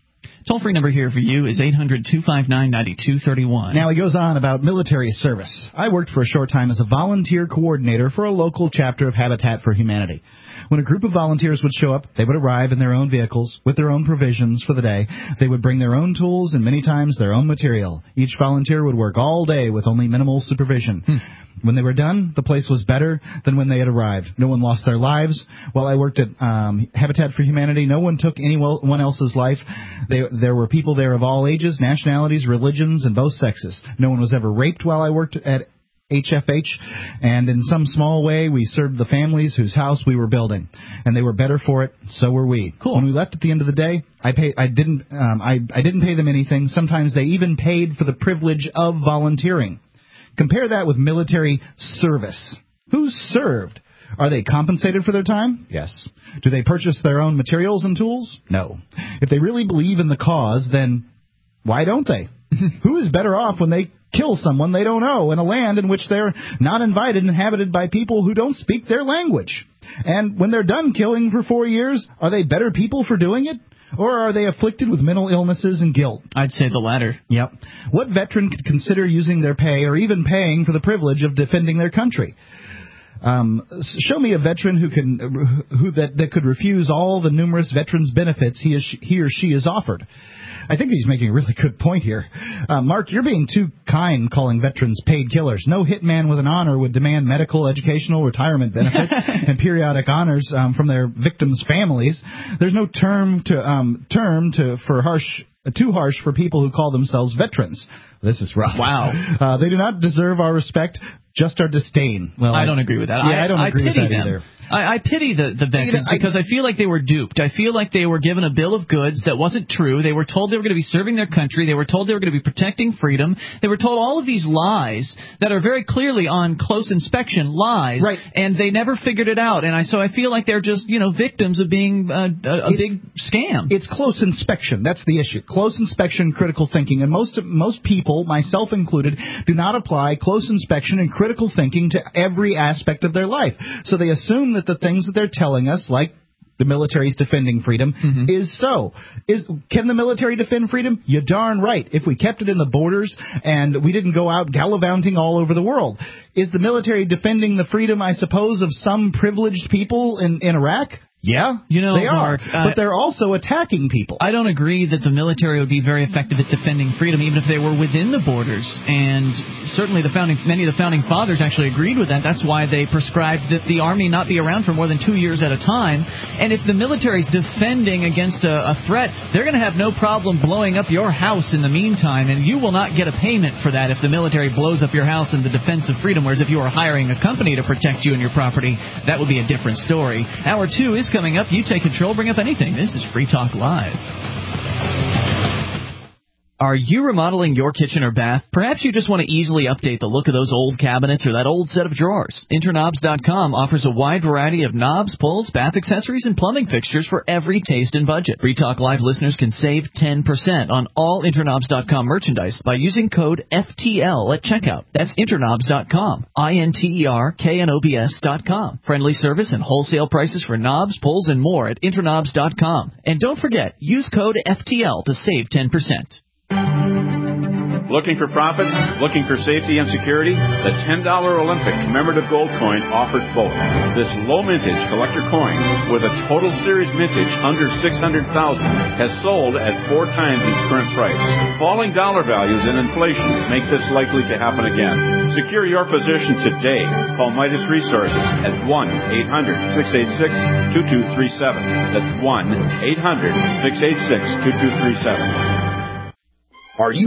Toll-free number here for you is eight hundred two five nine nine two three one. Now he goes on about military service. I worked for a short time as a volunteer coordinator for a local chapter of Habitat for Humanity. When a group of volunteers would show up, they would arrive in their own vehicles with their own provisions for the day. They would bring their own tools and many times their own material. Each volunteer would work all day with only minimal supervision. Hmm. When they were done, the place was better than when they had arrived. No one lost their lives. While I worked at um, Habitat for Humanity, no one took anyone else's life. They, there were people there of all ages, nationalities, religions, and both sexes. No one was ever raped while I worked at H F H, and in some small way, we served the families whose house we were building, and they were better for it. So were we. Cool. When we left at the end of the day, I paid. I didn't. Um, I, I didn't pay them anything. Sometimes they even paid for the privilege of volunteering. Compare that with military service. Who's served? Are they compensated for their time? Yes. Do they purchase their own materials and tools? No. If they really believe in the cause, then why don't they? Who is better off when they kill someone they don't know in a land in which they're not invited, inhabited by people who don't speak their language? And when they're done killing for four years, are they better people for doing it? Or are they afflicted with mental illnesses and guilt? I'd say the latter. Yep. What veteran could consider using their pay or even paying for the privilege of defending their country? Um, show me a veteran who can, who that, that could refuse all the numerous veterans' benefits he, is, he or she is offered. I think he's making a really good point here. Uh, Mark, you're being too kind calling veterans paid killers. No hitman with an honor would demand medical, educational, retirement benefits and periodic honors um, from their victims' families. There's no term to um, term to for harsh. Too harsh for people who call themselves veterans. This is rough. Wow. Uh, they do not deserve our respect, just our disdain. Well, I don't agree with that. Yeah, I, I don't I agree with pity that them. either. I, I pity the, the veterans I, because I feel like they were duped. I feel like they were given a bill of goods that wasn't true. They were told they were going to be serving their country. They were told they were going to be protecting freedom. They were told all of these lies that are very clearly on close inspection lies. Right. And they never figured it out. And I so I feel like they're just, you know, victims of being a, a, a big scam. It's close inspection. That's the issue. Close inspection, critical thinking. And most most people, myself included, do not apply close inspection and critical thinking to every aspect of their life. So they assume that the things that they're telling us, like the military's defending freedom, mm-hmm. is so. Is Can the military defend freedom? You're darn right. If we kept it in the borders and we didn't go out gallivanting all over the world. Is the military defending the freedom, I suppose, of some privileged people in, in Iraq? Yeah, you know, they are, Mark, uh, but they're also attacking people. I don't agree that the military would be very effective at defending freedom, even if they were within the borders. And certainly, the founding, many of the founding fathers actually agreed with that. That's why they prescribed that the army not be around for more than two years at a time. And if the military is defending against a, a threat, they're going to have no problem blowing up your house in the meantime, and you will not get a payment for that if the military blows up your house in the defense of freedom. Whereas if you are hiring a company to protect you and your property, that would be a different story. Hour two is coming up. You take control. Bring up anything. This is Free Talk Live. Are you remodeling your kitchen or bath? Perhaps you just want to easily update the look of those old cabinets or that old set of drawers. Interknobs dot com offers a wide variety of knobs, pulls, bath accessories, and plumbing fixtures for every taste and budget. Free Talk Live listeners can save ten percent on all Interknobs dot com merchandise by using code F T L at checkout. That's Interknobs dot com. I N T E R K N O B S dot com. Friendly service and wholesale prices for knobs, pulls, and more at Interknobs dot com. And don't forget, use code F T L to save ten percent. Looking for profits? Looking for safety and security? The ten dollar Olympic commemorative gold coin offers both. This low mintage collector coin with a total series mintage under six hundred thousand has sold at four times its current price. Falling dollar values and inflation make this likely to happen again. Secure your position today. Call Midas Resources at one eight hundred six eight six two two three seven. That's one eight hundred six eight six two two three seven. Are you